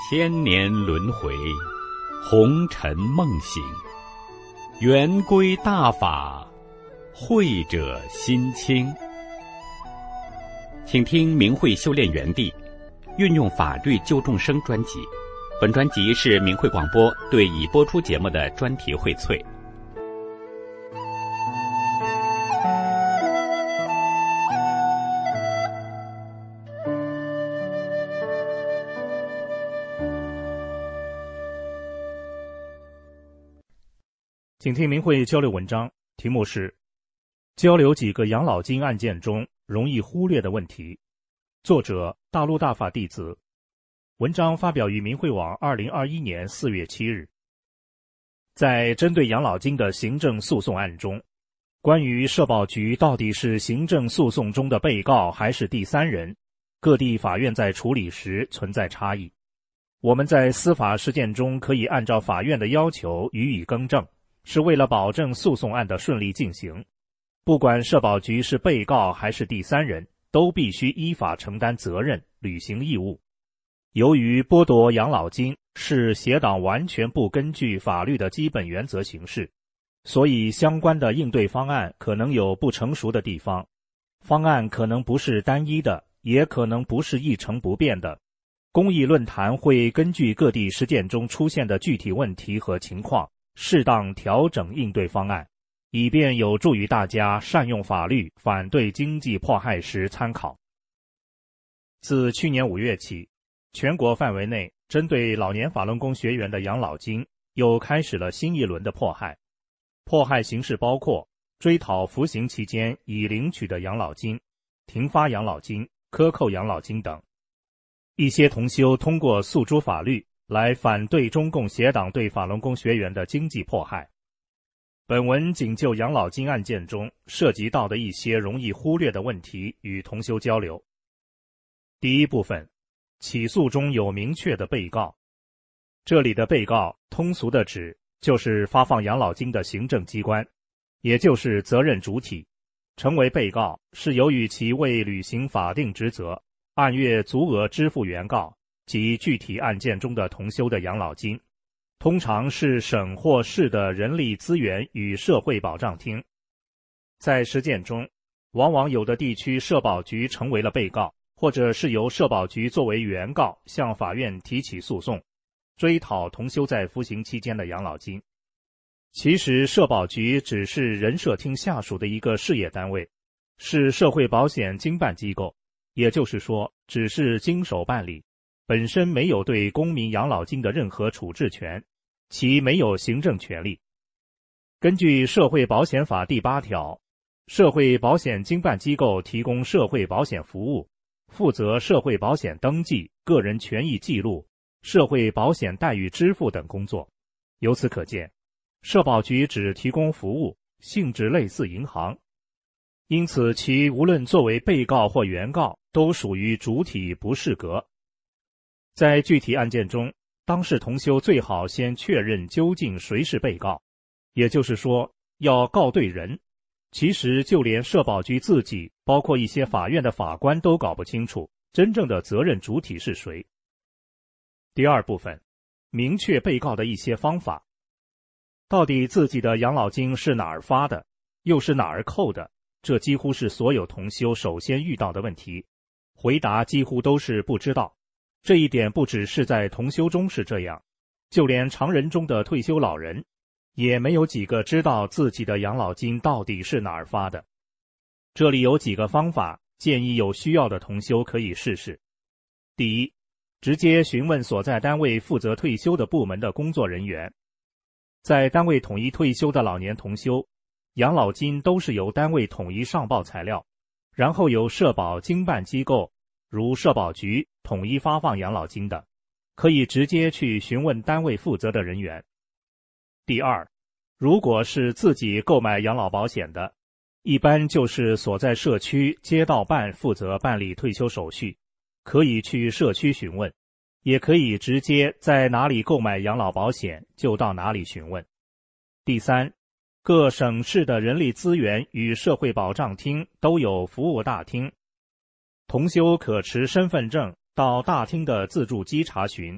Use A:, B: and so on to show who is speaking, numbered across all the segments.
A: 千年轮回，红尘梦醒，圆规大法，慧者心清。请听明慧修炼园地运用法律救众生专辑。本专辑是明慧广播对已播出节目的专题荟萃。
B: 请听明慧交流文章，题目是交流几个养老金案件中容易忽略的问题，作者大陆大法弟子。文章发表于明慧网2021年4月7日。在针对养老金的行政诉讼案中，关于社保局到底是行政诉讼中的被告还是第三人，各地法院在处理时存在差异。我们在司法实践中可以按照法院的要求予以更正，是为了保证诉讼案的顺利进行。不管社保局是被告还是第三人，都必须依法承担责任，履行义务。由于剥夺养老金是协党完全不根据法律的基本原则行事，所以相关的应对方案可能有不成熟的地方，方案可能不是单一的，也可能不是一成不变的。公益论坛会根据各地实践中出现的具体问题和情况，适当调整应对方案，以便有助于大家善用法律反对经济迫害时参考。自去年5月起，全国范围内针对老年法轮功学员的养老金又开始了新一轮的迫害。迫害形式包括追讨服刑期间已领取的养老金、停发养老金、克扣养老金等。一些同修通过诉诸法律来反对中共协党对法轮功学员的经济迫害。本文仅就养老金案件中涉及到的一些容易忽略的问题与同修交流。第一部分，起诉中有明确的被告。这里的被告通俗的指就是发放养老金的行政机关，也就是责任主体。成为被告是由于其未履行法定职责，按月足额支付原告及具体案件中的同修的养老金，通常是省或市的人力资源与社会保障厅。在实践中，往往有的地区社保局成为了被告，或者是由社保局作为原告向法院提起诉讼，追讨同修在服刑期间的养老金。其实社保局只是人社厅下属的一个事业单位，是社会保险经办机构，也就是说只是经手办理，本身没有对公民养老金的任何处置权，其没有行政权力。根据社会保险法第8条，社会保险经办机构提供社会保险服务，负责社会保险登记、个人权益记录、社会保险待遇支付等工作。由此可见，社保局只提供服务，性质类似银行，因此其无论作为被告或原告都属于主体不适格。在具体案件中，当事同修最好先确认究竟谁是被告，也就是说要告对人。其实就连社保局自己，包括一些法院的法官都搞不清楚真正的责任主体是谁。第二部分，明确被告的一些方法。到底自己的养老金是哪儿发的，又是哪儿扣的，这几乎是所有同修首先遇到的问题，回答几乎都是不知道。这一点不只是在同修中是这样，就连常人中的退休老人也没有几个知道自己的养老金到底是哪儿发的。这里有几个方法，建议有需要的同修可以试试。第一，直接询问所在单位负责退休的部门的工作人员。在单位统一退休的老年同修，养老金都是由单位统一上报材料，然后由社保经办机构如社保局统一发放养老金的，可以直接去询问单位负责的人员。第二，如果是自己购买养老保险的，一般就是所在社区街道办负责办理退休手续，可以去社区询问，也可以直接在哪里购买养老保险就到哪里询问。第三，各省市的人力资源与社会保障厅都有服务大厅，同修可持身份证到大厅的自助机查询，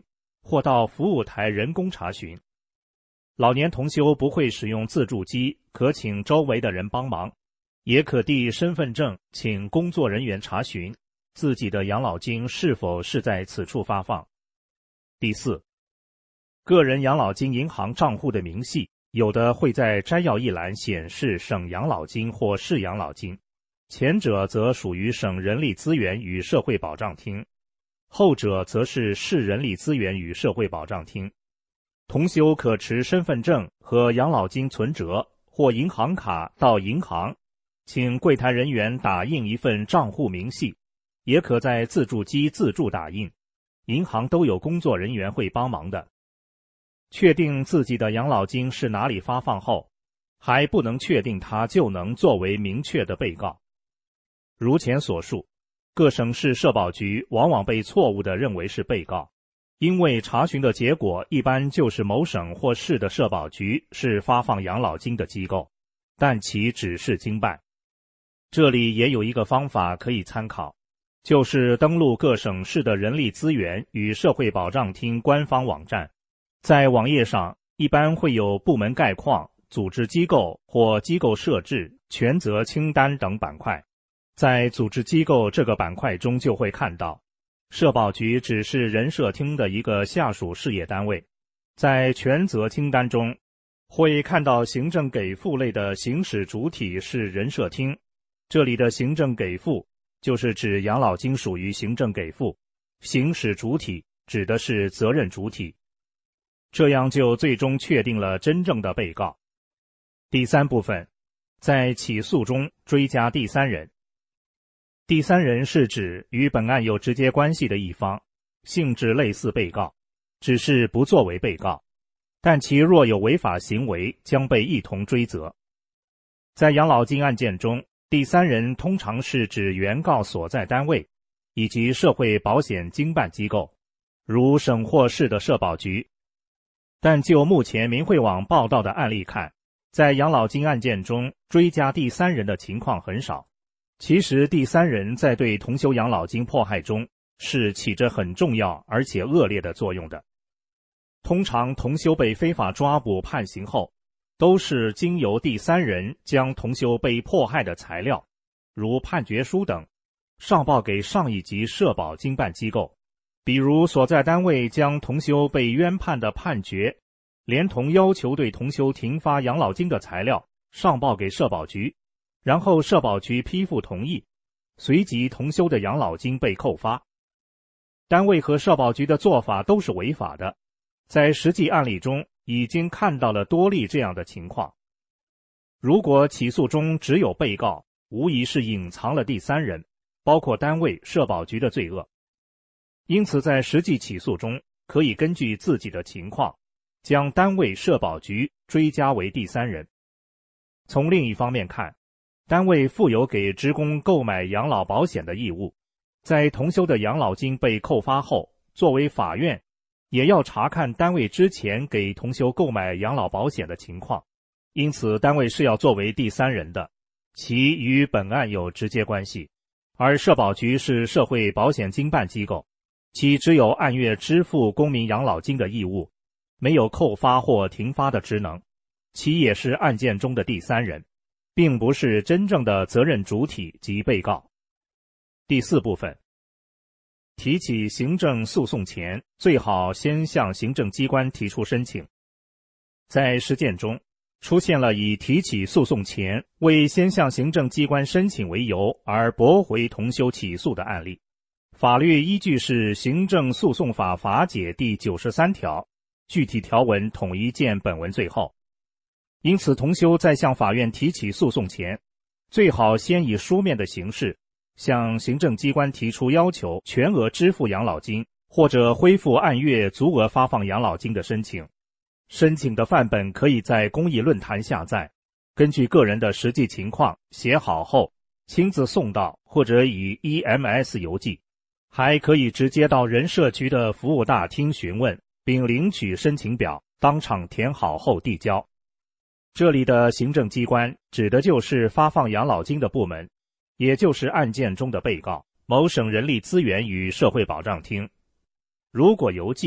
B: 或到服务台人工查询。老年同修不会使用自助机，可请周围的人帮忙，也可递身份证请工作人员查询自己的养老金是否是在此处发放。第四，个人养老金银行账户的明细，有的会在摘要一栏显示省养老金或市养老金，前者则属于省人力资源与社会保障厅，后者则是市人力资源与社会保障厅。同修可持身份证和养老金存折或银行卡到银行，请柜台人员打印一份账户明细，也可在自助机自助打印，银行都有工作人员会帮忙的。确定自己的养老金是哪里发放后，还不能确定它就能作为明确的被告。如前所述，各省市社保局往往被错误地认为是被告，因为查询的结果一般就是某省或市的社保局是发放养老金的机构，但其只是经办。这里也有一个方法可以参考，就是登录各省市的人力资源与社会保障厅官方网站，在网页上一般会有部门概况、组织机构或机构设置、权责清单等板块。在组织机构这个板块中就会看到，社保局只是人社厅的一个下属事业单位。在权责清单中会看到行政给付类的行使主体是人社厅，这里的行政给付就是指养老金属于行政给付，行使主体指的是责任主体，这样就最终确定了真正的被告。第三部分，在起诉中追加第三人。第三人是指与本案有直接关系的一方，性质类似被告，只是不作为被告，但其若有违法行为将被一同追责。在养老金案件中，第三人通常是指原告所在单位以及社会保险经办机构，如省或市的社保局。但就目前明慧网报道的案例看，在养老金案件中追加第三人的情况很少。其实第三人在对同修养老金迫害中是起着很重要而且恶劣的作用的。通常同修被非法抓捕判刑后，都是经由第三人将同修被迫害的材料，如判决书等，上报给上一级社保经办机构，比如所在单位将同修被冤判的判决，连同要求对同修停发养老金的材料上报给社保局，然后社保局批复同意，随即同修的养老金被扣发。单位和社保局的做法都是违法的，在实际案例中已经看到了多例这样的情况。如果起诉中只有被告，无疑是隐藏了第三人，包括单位、社保局的罪恶。因此在实际起诉中，可以根据自己的情况，将单位、社保局追加为第三人。从另一方面看，单位负有给职工购买养老保险的义务，在同修的养老金被扣发后，作为法院也要查看单位之前给同修购买养老保险的情况，因此单位是要作为第三人的，其与本案有直接关系。而社保局是社会保险经办机构，其只有按月支付公民养老金的义务，没有扣发或停发的职能，其也是案件中的第三人，并不是真正的责任主体及被告。第四部分，提起行政诉讼前，最好先向行政机关提出申请。在实践中，出现了以提起诉讼前未先向行政机关申请为由而驳回同修起诉的案例。法律依据是《行政诉讼法》法解第93条，具体条文统一见本文最后。因此同修在向法院提起诉讼前，最好先以书面的形式向行政机关提出要求全额支付养老金或者恢复按月足额发放养老金的申请。申请的范本可以在公益论坛下载，根据个人的实际情况写好后亲自送到，或者以 EMS 邮寄，还可以直接到人社局的服务大厅询问，并领取申请表，当场填好后递交。这里的行政机关指的就是发放养老金的部门，也就是案件中的被告，某省人力资源与社会保障厅。如果邮寄，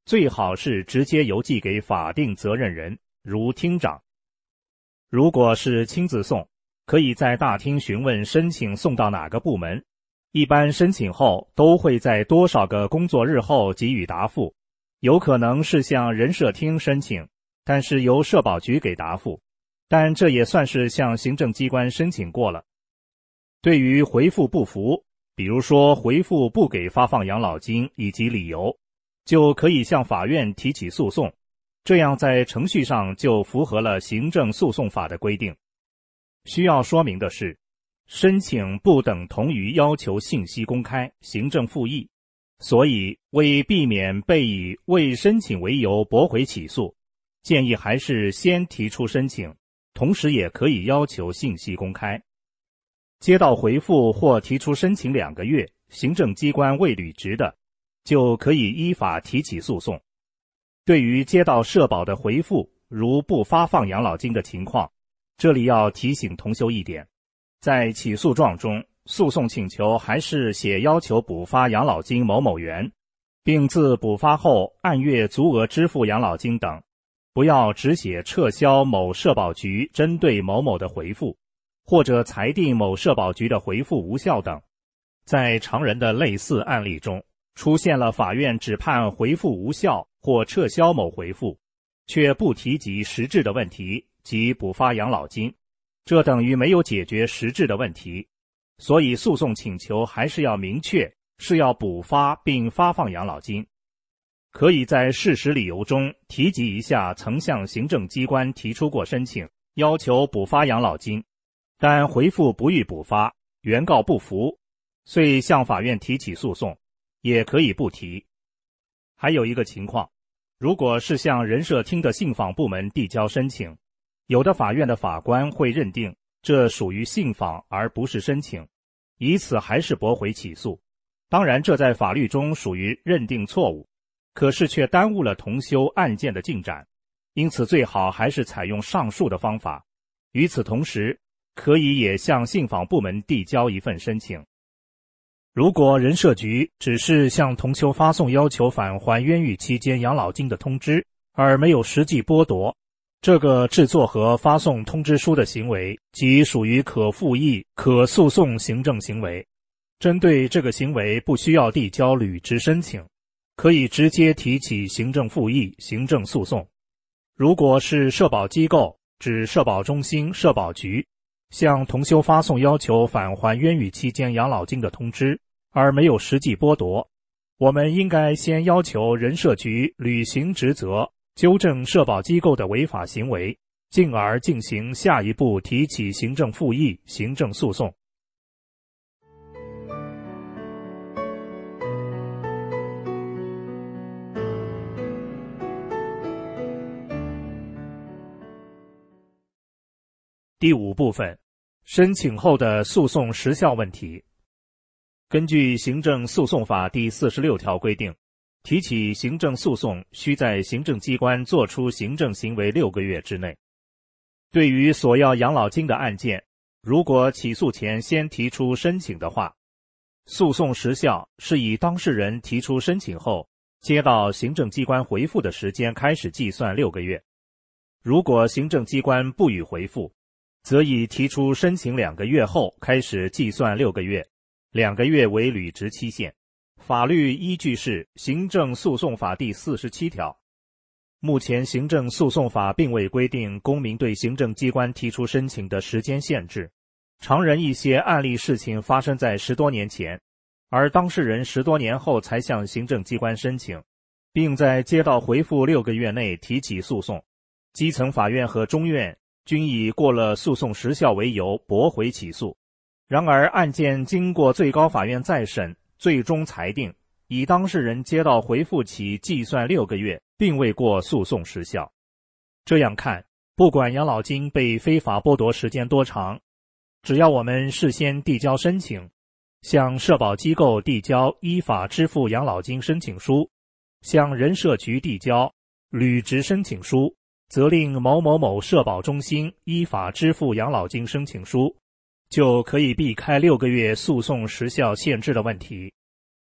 B: 最好是直接邮寄给法定责任人，如厅长。如果是亲自送，可以在大厅询问申请送到哪个部门，一般申请后都会在多少个工作日后给予答复，有可能是向人社厅申请，但是由社保局给答复，但这也算是向行政机关申请过了。对于回复不服，比如说回复不给发放养老金以及理由，就可以向法院提起诉讼，这样在程序上就符合了行政诉讼法的规定。需要说明的是，申请不等同于要求信息公开、行政复议，所以为避免被以未申请为由驳回起诉，建议还是先提出申请，同时也可以要求信息公开。接到回复或提出申请2个月，行政机关未履职的，就可以依法提起诉讼。对于接到社保的回复，如不发放养老金的情况，这里要提醒同修一点，在起诉状中，诉讼请求还是写要求补发养老金某某元，并自补发后按月足额支付养老金等，不要只写撤销某社保局针对某某的回复，或者裁定某社保局的回复无效等。在常人的类似案例中，出现了法院只判回复无效或撤销某回复，却不提及实质的问题，即补发养老金，这等于没有解决实质的问题，所以诉讼请求还是要明确是要补发并发放养老金。可以在事实理由中提及一下曾向行政机关提出过申请，要求补发养老金，但回复不予补发，原告不服，遂向法院提起诉讼，也可以不提。还有一个情况，如果是向人社厅的信访部门递交申请，有的法院的法官会认定这属于信访而不是申请，以此还是驳回起诉。当然这在法律中属于认定错误，可是却耽误了同修案件的进展，因此最好还是采用上述的方法。与此同时，可以也向信访部门递交一份申请。如果人社局只是向同修发送要求返还冤狱期间养老金的通知，而没有实际剥夺，这个制作和发送通知书的行为即属于可复议、可诉讼行政行为。针对这个行为不需要递交履职申请，可以直接提起行政复议、行政诉讼。如果是社保机构，指社保中心、社保局，向同修发送要求返还冤狱期间养老金的通知，而没有实际剥夺，我们应该先要求人社局履行职责，纠正社保机构的违法行为，进而进行下一步提起行政复议、行政诉讼。第5部分，申请后的诉讼时效问题。根据行政诉讼法第46条规定，提起行政诉讼需在行政机关作出行政行为6个月之内。对于索要养老金的案件，如果起诉前先提出申请的话，诉讼时效是以当事人提出申请后接到行政机关回复的时间开始计算6个月。如果行政机关不予回复，则以提出申请2个月后开始计算6个月，2个月为履职期限。法律依据是《行政诉讼法》第47条。目前行政诉讼法并未规定公民对行政机关提出申请的时间限制。常人一些案例事情发生在10多年前，而当事人10多年后才向行政机关申请，并在接到回复6个月内提起诉讼，基层法院和中院均以过了诉讼时效为由驳回起诉。然而案件经过最高法院再审，最终裁定以当事人接到回复起计算6个月，并未过诉讼时效。这样看，不管养老金被非法剥夺时间多长，只要我们事先递交申请，向社保机构递交依法支付养老金申请书，向人社局递交履职申请书，责令某某某社保中心依法支付养老金申请书，就可以避开6个月诉讼时效限制的问题。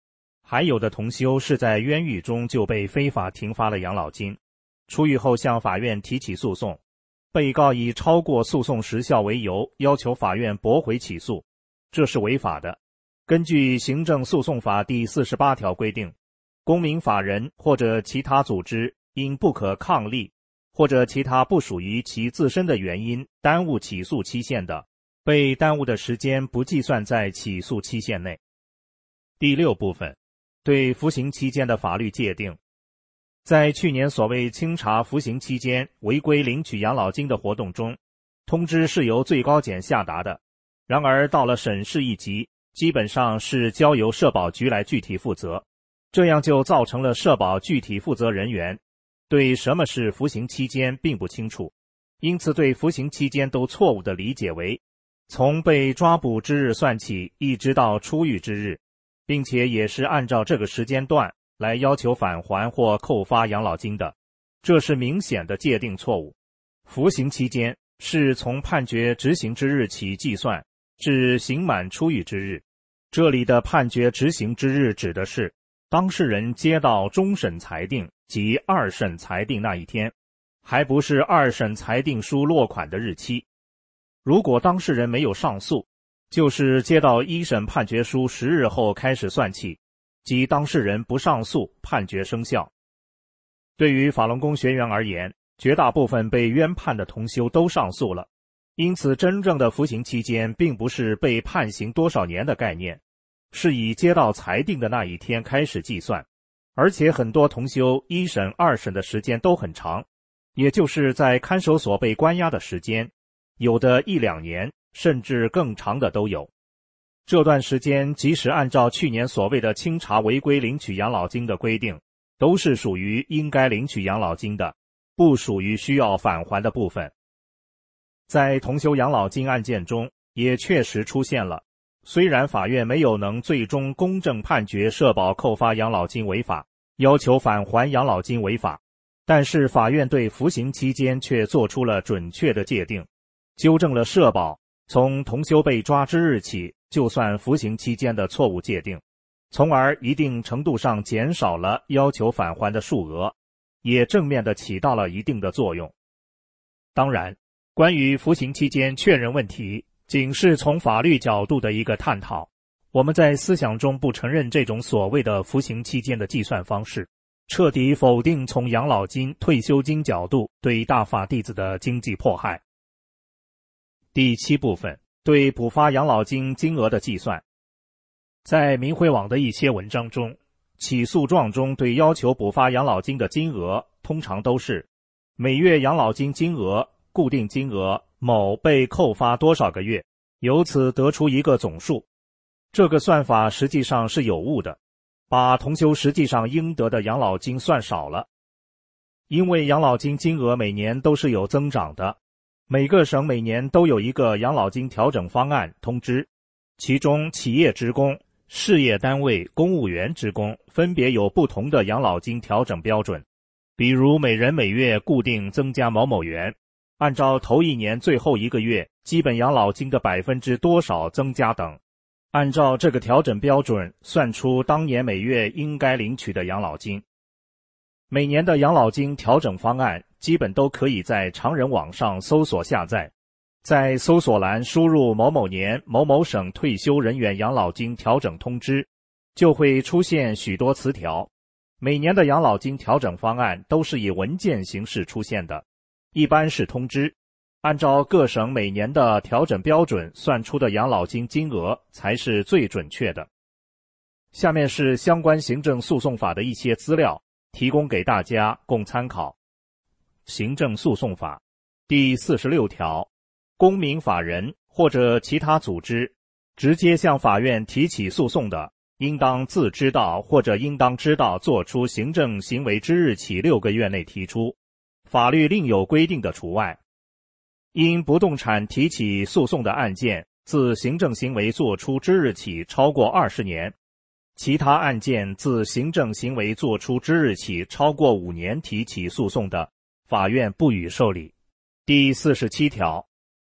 B: 还有的同修是在冤狱中就被非法停发了养老金，出狱后向法院提起诉讼，被告以超过诉讼时效为由，要求法院驳回起诉，这是违法的。根据行政诉讼法第48条规定，公民法人或者其他组织因不可抗力或者其他不属于其自身的原因耽误起诉期限的，被耽误的时间不计算在起诉期限内。第6部分，对服刑期间的法律界定。在去年所谓清查服刑期间违规领取养老金的活动中，通知是由最高检下达的，然而到了审视一级，基本上是交由社保局来具体负责，这样就造成了社保具体负责人员对什么是服刑期间并不清楚，因此对服刑期间都错误地理解为从被抓捕之日算起一直到出狱之日，并且也是按照这个时间段来要求返还或扣发养老金的，这是明显的界定错误。服刑期间是从判决执行之日起计算至刑满出狱之日，这里的判决执行之日指的是当事人接到终审裁定及二审裁定那一天，还不是二审裁定书落款的日期。如果当事人没有上诉，就是接到一审判决书10日后开始算起，即当事人不上诉，判决生效。对于法轮功学员而言，绝大部分被冤判的同修都上诉了，因此真正的服刑期间并不是被判刑多少年的概念，是以接到裁定的那一天开始计算，而且很多同修一审、二审的时间都很长，也就是在看守所被关押的时间，有的1、2年，甚至更长的都有。这段时间即使按照去年所谓的清查违规领取养老金的规定，都是属于应该领取养老金的，不属于需要返还的部分。在同修养老金案件中也确实出现了，虽然法院没有能最终公正判决社保扣发养老金违法，要求返还养老金违法，但是法院对服刑期间却做出了准确的界定，纠正了社保从同修被抓之日起就算服刑期间的错误界定，从而一定程度上减少了要求返还的数额，也正面地起到了一定的作用。当然，关于服刑期间确认问题，仅是从法律角度的一个探讨，我们在思想中不承认这种所谓的服刑期间的计算方式，彻底否定从养老金、退休金角度对大法弟子的经济迫害。第7部分，对补发养老金金额的计算。在明慧网的一些文章中，起诉状中对要求补发养老金的金额通常都是每月养老金金额、固定金额某被扣发多少个月，由此得出一个总数。这个算法实际上是有误的，把同修实际上应得的养老金算少了。因为养老金金额每年都是有增长的，每个省每年都有一个养老金调整方案通知，其中企业职工、事业单位、公务员职工分别有不同的养老金调整标准，比如每人每月固定增加某某元，按照头一年最后一个月基本养老金的%多少增加等，按照这个调整标准算出当年每月应该领取的养老金。每年的养老金调整方案基本都可以在常人网上搜索下载，在搜索栏输入某某年某某省退休人员养老金调整通知，就会出现许多词条。每年的养老金调整方案都是以文件形式出现的，一般是通知，按照各省每年的调整标准算出的养老金金额才是最准确的。下面是相关行政诉讼法的一些资料，提供给大家供参考。行政诉讼法第46条，公民法人或者其他组织直接向法院提起诉讼的，应当自知道或者应当知道作出行政行为之日起6个月内提出，法律另有规定的除外。因不动产提起诉讼的案件自行政行为作出之日起超过20年，其他案件自行政行为作出之日起超过5年提起诉讼的，法院不予受理。第47条，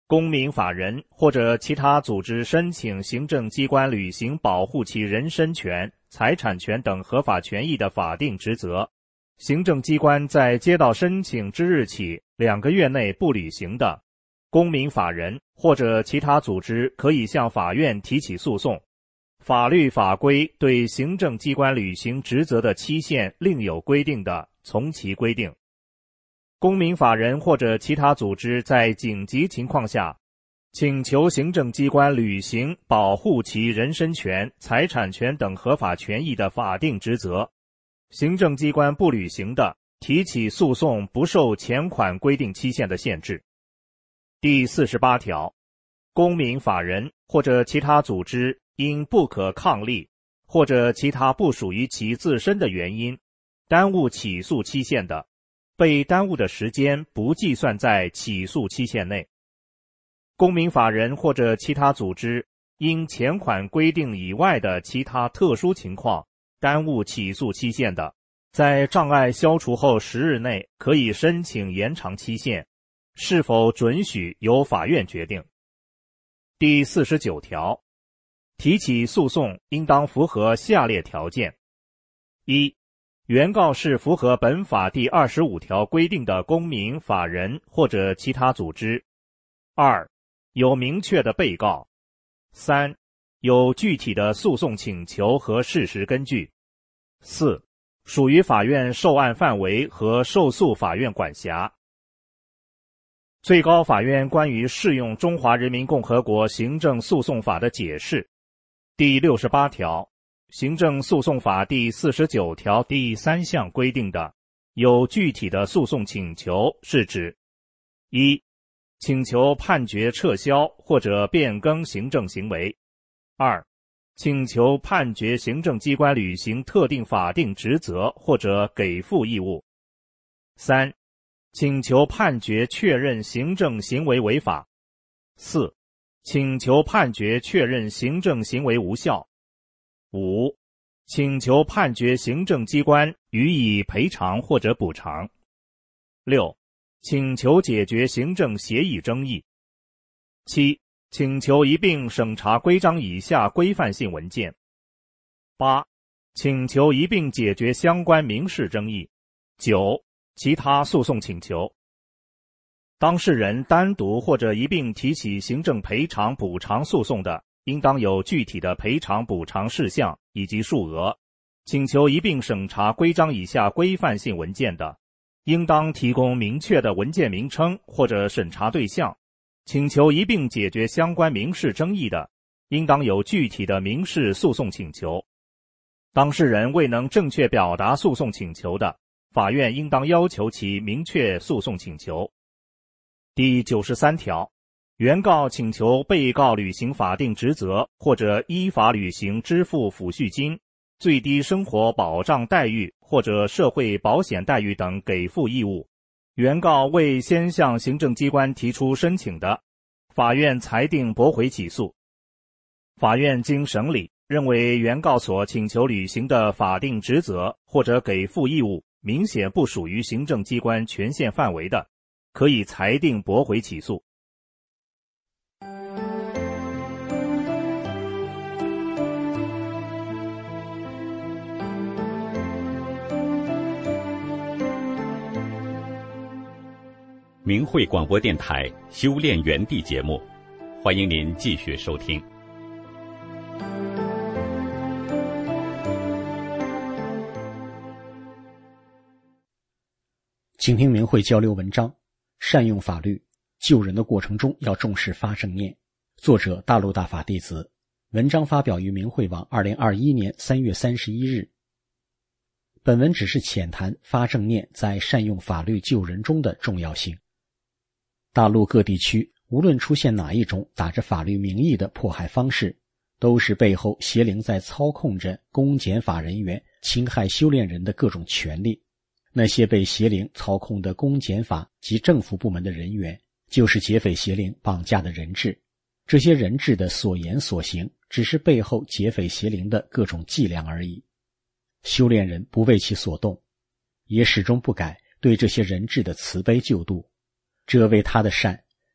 B: 公民法人或者其他组织申请行政机关履行保护其人身权、财产权等合法权益的法定职责，行政机关在接到申请之日起2个月内不履行的，公民法人或者其他组织可以向法院提起诉讼。法律法规对行政机关履行职责的期限另有规定的，从其规定。公民法人或者其他组织在紧急情况下请求行政机关履行保护其人身权、财产权等合法权益的法定职责，行政机关不履行的，提起诉讼不受前款规定期限的限制。第48条，公民法人或者其他组织因不可抗力或者其他不属于其自身的原因耽误起诉期限的，被耽误的时间不计算在起诉期限内。公民法人或者其他组织因前款规定以外的其他特殊情况耽误起诉期限的，在障碍消除后10日内可以申请延长期限，是否准许由法院决定。第49条，提起诉讼应当符合下列条件：一、原告是符合本法第25条规定的公民、法人或者其他组织；二、有明确的被告；三、有具体的诉讼请求和事实根据；四、属于法院受案范围和受诉法院管辖。最高法院关于适用中华人民共和国行政诉讼法的解释，第68条，行政诉讼法第49条第3项规定的有具体的诉讼请求是指：一、请求判决撤销或者变更行政行为；二、请求判决行政机关履行特定法定职责或者给付义务；三、请求判决确认行政行为违法；四、请求判决确认行政行为无效；五、请求判决行政机关予以赔偿或者补偿；六、请求解决行政协议争议；七、请求一并审查规章以下规范性文件；八、请求一并解决相关民事争议；九、其他诉讼请求。当事人单独或者一并提起行政赔偿补偿诉讼的，应当有具体的赔偿补偿事项以及数额；请求一并审查规章以下规范性文件的，应当提供明确的文件名称或者审查对象；请求一并解决相关民事争议的，应当有具体的民事诉讼请求。当事人未能正确表达诉讼请求的，法院应当要求其明确诉讼请求。第93条，原告请求被告履行法定职责或者依法履行支付抚恤金、最低生活保障待遇或者社会保险待遇等给付义务，原告未先向行政机关提出申请的，法院裁定驳回起诉。法院经审理，认为原告所请求履行的法定职责或者给付义务明显不属于行政机关权限范围的，可以裁定驳回起诉。
A: 明慧广播电台修炼园地节目，欢迎您继续收听。
C: 请听明慧交流文章，善用法律，救人的过程中要重视发正念。作者大陆大法弟子，文章发表于明慧网2021年3月31日。本文只是浅谈发正念在善用法律救人中的重要性。大陆各地区无论出现哪一种打着法律名义的迫害方式，都是背后邪灵在操控着公检法人员侵害修炼人的各种权利。那些被邪灵操控的公检法及政府部门的人员，就是劫匪邪灵绑架的人质。这些人质的所言所行，只是背后劫匪邪灵的各种伎俩而已。修炼人不为其所动，也始终不改对这些人质的慈悲救度，这为他的善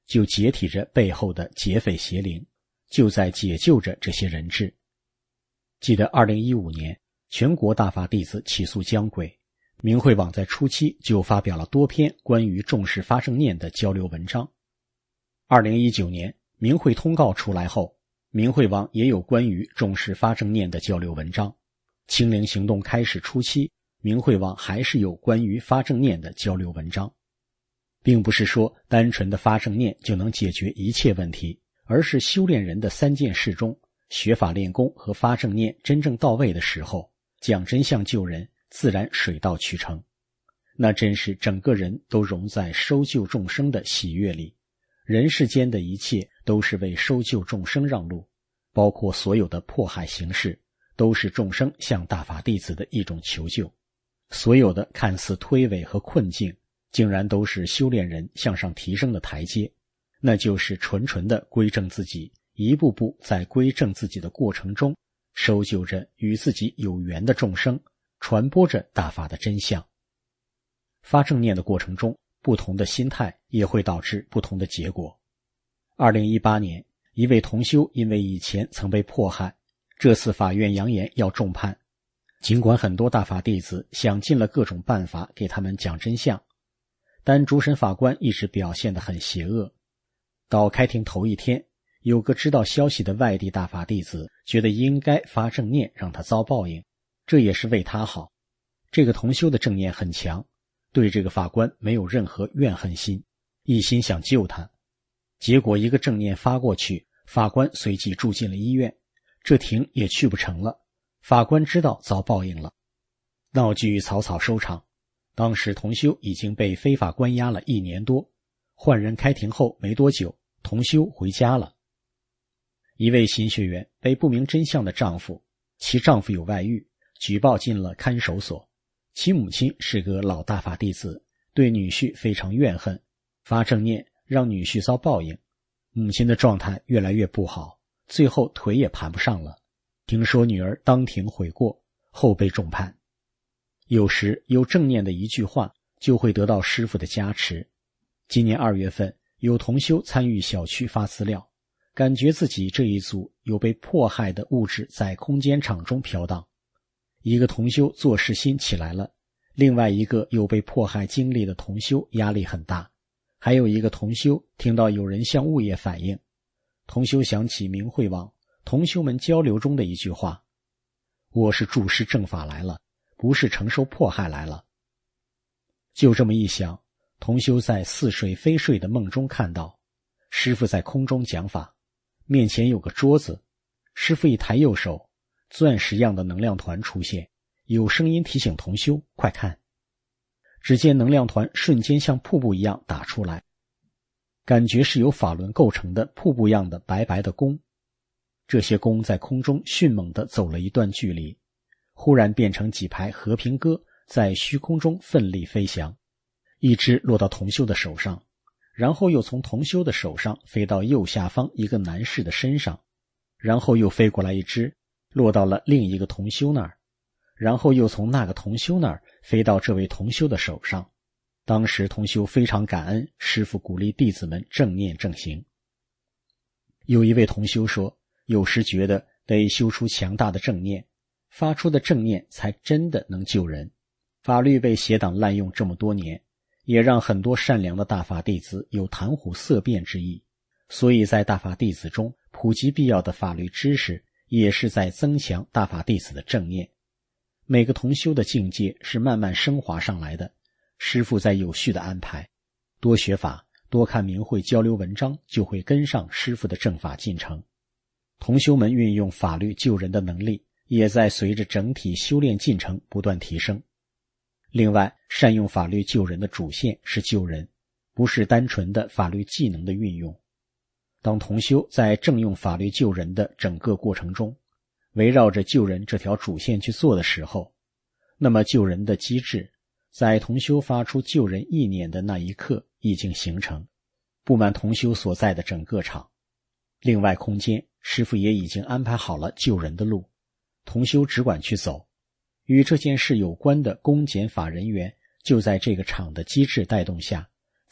C: 就解体着背后的劫匪邪灵，就在解救着这些人质。记得2015年，全国大法弟子起诉姜轨，明慧网在初期就发表了多篇关于重视发正念的交流文章。2019年，明慧通告出来后，明慧网也有关于重视发正念的交流文章。清零行动开始初期，明慧网还是有关于发正念的交流文章。并不是说单纯的发正念就能解决一切问题，而是修炼人的3件事中，学法练功和发正念真正到位的时候，讲真相救人自然水到渠成。那真是整个人都融在收救众生的喜悦里，人世间的一切都是为收救众生让路，包括所有的迫害形式，都是众生向大法弟子的一种求救。所有的看似推诿和困境，竟然都是修炼人向上提升的台阶，那就是纯纯的归正自己，一步步在归正自己的过程中，收救着与自己有缘的众生，传播着大法的真相。发正念的过程中，不同的心态也会导致不同的结果。2018年，一位同修因为以前曾被迫害，这次法院扬言要重判。尽管很多大法弟子想尽了各种办法给他们讲真相，但主审法官一直表现得很邪恶。到开庭头一天，有个知道消息的外地大法弟子觉得应该发正念让他遭报应，这也是为他好。这个同修的正念很强，对这个法官没有任何怨恨心，一心想救他。结果一个正念发过去，法官随即住进了医院，这庭也去不成了。法官知道遭报应了，闹剧草草收场。当时同修已经被非法关押了1年多，换人开庭后没多久，同修回家了。一位新学员被不明真相的丈夫，其丈夫有外遇，举报进了看守所。其母亲是个老大法弟子，对女婿非常怨恨，发正念让女婿遭报应。母亲的状态越来越不好，最后腿也盘不上了。听说女儿当庭悔过后被重判。有时有正念的一句话就会得到师父的加持。今年2月份，有同修参与小区发资料，感觉自己这一组有被迫害的物质在空间场中飘荡。一个同修做事心起来了，另外一个有被迫害经历的同修压力很大，还有一个同修听到有人向物业反映。同修想起明慧网同修们交流中的一句话：我是注释正法来了，不是承受迫害来了。就这么一想，同修在似睡非睡的梦中看到师父在空中讲法，面前有个桌子，师父一抬右手，钻石样的能量团出现，有声音提醒同修快看。只见能量团瞬间像瀑布一样打出来，感觉是由法轮构成的瀑布样的白白的弓。这些弓在空中迅猛地走了一段距离，忽然变成几排和平鸽在虚空中奋力飞翔，一只落到同修的手上，然后又从同修的手上飞到右下方一个男士的身上，然后又飞过来一只，落到了另一个同修那儿，然后又从那个同修那儿飞到这位同修的手上。当时同修非常感恩师父鼓励弟子们正念正行。有一位同修说，有时觉得得修出强大的正念，发出的正念才真的能救人。法律被邪党滥用这么多年，也让很多善良的大法弟子有谈虎色变之意，所以在大法弟子中普及必要的法律知识，也是在增强大法弟子的正念。每个同修的境界是慢慢升华上来的，师父在有序的安排，多学法，多看明慧交流文章，就会跟上师父的正法进程。同修们运用法律救人的能力，也在随着整体修炼进程不断提升。另外，善用法律救人的主线是救人，不是单纯的法律技能的运用。当同修在正用法律救人的整个过程中，围绕着救人这条主线去做的时候，那么救人的机制在同修发出救人意念的那一刻已经形成，布满同修所在的整个场。另外空间，师父也已经安排好了救人的路，同修只管去走。与这件事有关的公检法人员就在这个场的机制带动下，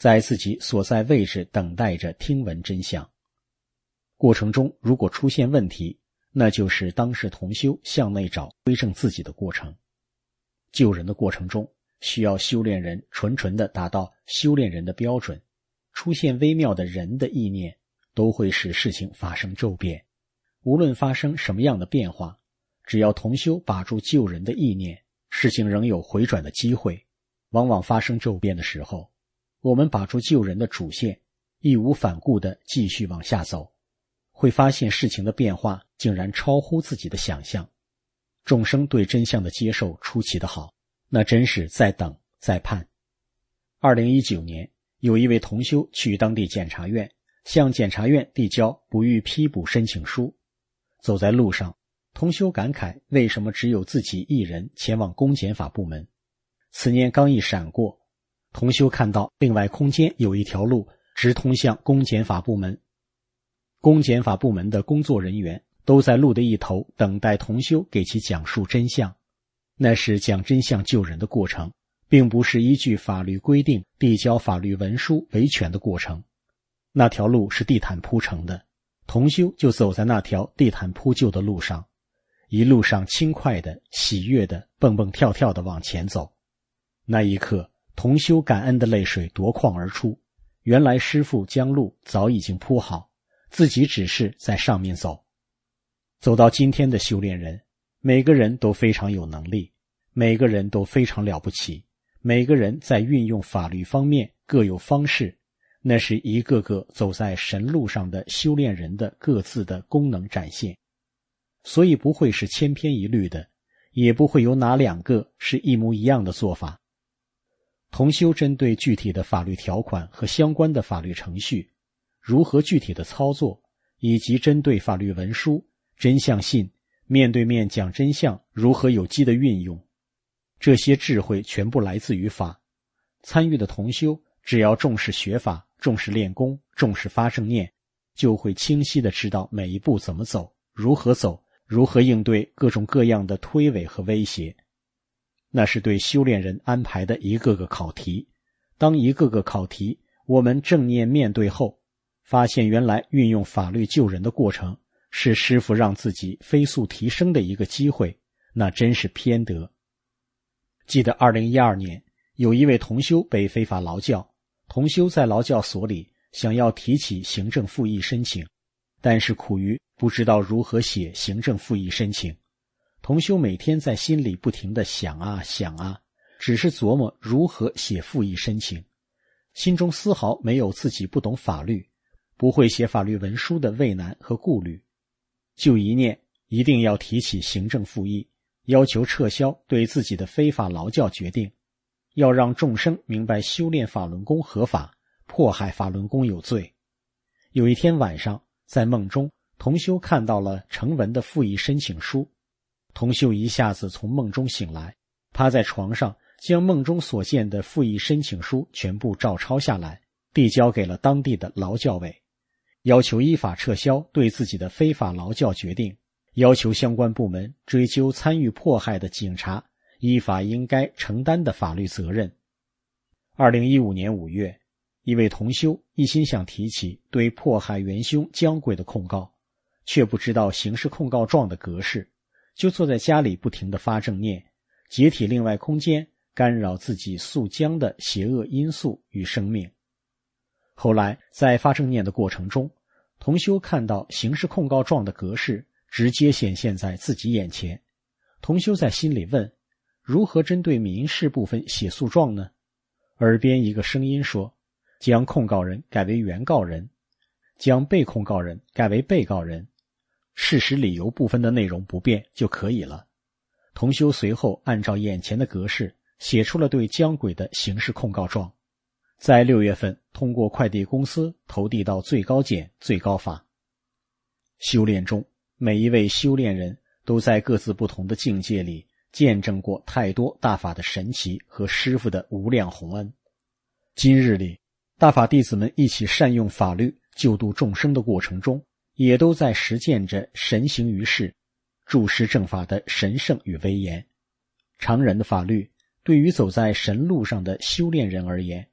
C: 在自己所在位置等待着听闻真相。过程中如果出现问题，那就是当事同修向内找归正自己的过程。救人的过程中，需要修炼人纯地达到修炼人的标准，出现微妙的人的意念，都会使事情发生骤变。无论发生什么样的变化，只要同修把住救人的意念，事情仍有回转的机会。往往发生骤变的时候，我们把住救人的主线，义无反顾地继续往下走，会发现事情的变化竟然超乎自己的想象。众生对真相的接受出奇的好，那真是在等在盼。2019年，有一位同修去当地检察院，向检察院递交不予批捕申请书。走在路上，同修感慨为什么只有自己一人前往公检法部门。此念刚一闪过，同修看到另外空间有一条路直通向公检法部门。公检法部门的工作人员都在路的一头等待同修给其讲述真相。那是讲真相救人的过程，并不是依据法律规定递交法律文书维权的过程。那条路是地毯铺成的，同修就走在那条地毯铺就的路上，一路上轻快的、喜悦的、蹦蹦跳跳的往前走。那一刻，同修感恩的泪水夺眶而出。原来师父将路早已经铺好，自己只是在上面走。走到今天的修炼人，每个人都非常有能力，每个人都非常了不起，每个人在运用法律方面各有方式，那是一个个走在神路上的修炼人的各自的功能展现。所以不会是千篇一律的，也不会有哪两个是一模一样的做法。同修针对具体的法律条款和相关的法律程序，如何具体的操作，以及针对法律文书、真相信、面对面讲真相如何有机的运用，这些智慧全部来自于法。参与的同修只要重视学法，重视练功，重视发正念，就会清晰地知道每一步怎么走，如何应对各种各样的推诿和威胁。那是对修炼人安排的一个个考题。当一个个考题我们正念面对后，发现原来运用法律救人的过程是师父让自己飞速提升的一个机会，那真是偏得。记得2012年，有一位同修被非法劳教，同修在劳教所里想要提起行政复议申请，但是苦于不知道如何写行政复议申请。同修每天在心里不停地想啊想啊，只是琢磨如何写复议申请，心中丝毫没有自己不懂法律，不会写法律文书的畏难和顾虑。就一念一定要提起行政复议，要求撤销对自己的非法劳教决定，要让众生明白修炼法轮功合法，迫害法轮功有罪。有一天晚上，在梦中，同修看到了成文的复议申请书。同修一下子从梦中醒来，趴在床上，将梦中所见的复议申请书全部照抄下来，递交给了当地的劳教委，要求依法撤销对自己的非法劳教决定，要求相关部门追究参与迫害的警察依法应该承担的法律责任。2015年5月，一位同修一心想提起对迫害元凶姜贵的控告，却不知道刑事控告状的格式，就坐在家里不停地发正念，解体另外空间干扰自己诉姜的邪恶因素与生命。后来在发正念的过程中，同修看到刑事控告状的格式直接显现在自己眼前。同修在心里问，如何针对民事部分写诉状呢？耳边一个声音说，将控告人改为原告人，将被控告人改为被告人，事实理由部分的内容不变就可以了。同修随后按照眼前的格式写出了对姜轨的刑事控告状，在6月份通过快递公司投递到最高检、最高法。修炼中，每一位修炼人都在各自不同的境界里见证过太多大法的神奇和师父的无量宏恩。今日里，大法弟子们一起善用法律救度众生的过程中，也都在实践着神行于世、注释正法的神圣与威严。常人的法律对于走在神路上的修炼人而言，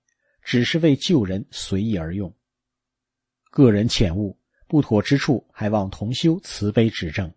C: 只是为救人随意而用。个人浅悟，不妥之处还望同修慈悲指正。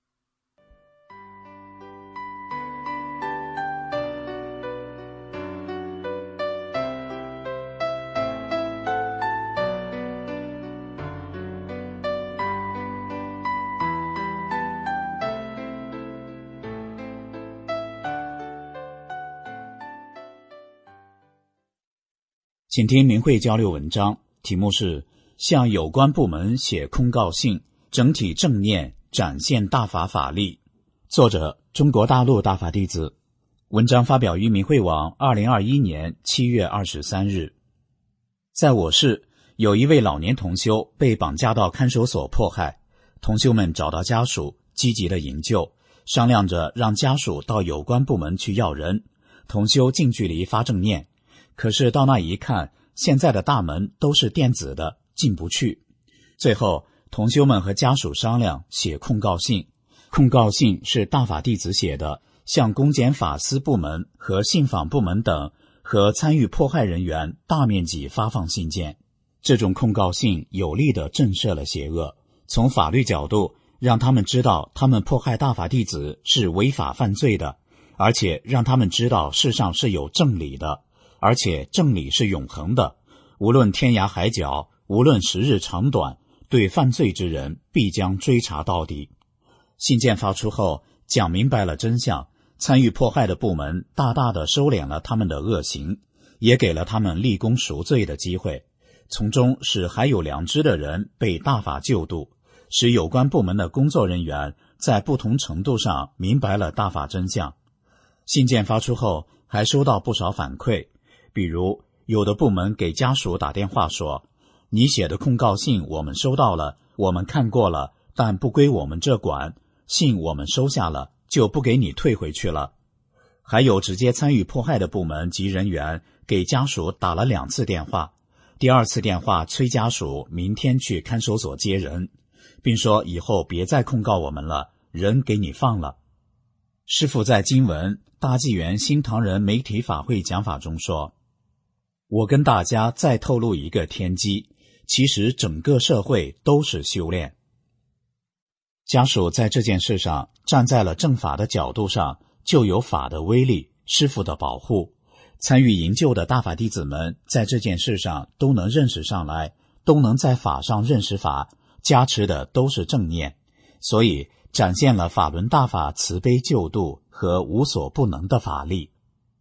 D: 请听明慧交流文章，题目是向有关部门写控告信，整体正念展现大法法力。作者中国大陆大法弟子。文章发表于明慧网2021年7月23日。在我市，有一位老年同修被绑架到看守所迫害，同修们找到家属，积极的营救，商量着让家属到有关部门去要人，同修近距离发正念。可是到那一看，现在的大门都是电子的，进不去。最后同修们和家属商量写控告信。控告信是大法弟子写的，向公检法司部门和信访部门等和参与迫害人员大面积发放信件。这种控告信有力地震慑了邪恶，从法律角度让他们知道他们迫害大法弟子是违法犯罪的，而且让他们知道世上是有正理的，而且正理是永恒的，无论天涯海角，无论时日长短，对犯罪之人必将追查到底。信件发出后，讲明白了真相，参与迫害的部门大大地收敛了他们的恶行，也给了他们立功赎罪的机会，从中使还有良知的人被大法救度，使有关部门的工作人员在不同程度上明白了大法真相。信件发出后，还收到不少反馈，比如有的部门给家属打电话说，你写的控告信我们收到了，我们看过了，但不归我们这管，信我们收下了，就不给你退回去了。还有直接参与迫害的部门及人员给家属打了2次电话，第2次电话催家属明天去看守所接人，并说以后别再控告我们了，人给你放了。师父在经文大纪元新唐人媒体法会讲法中说，我跟大家再透露一个天机，其实整个社会都是修炼。家属在这件事上站在了正法的角度上，就有法的威力，师父的保护。参与营救的大法弟子们在这件事上都能认识上来，都能在法上认识法，加持的都是正念，所以展现了法轮大法慈悲救度和无所不能的法力。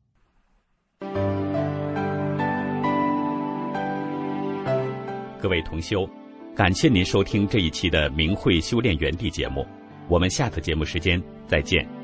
A: 各位同修，感谢您收听这一期的明慧修炼园地节目，我们下次节目时间再见。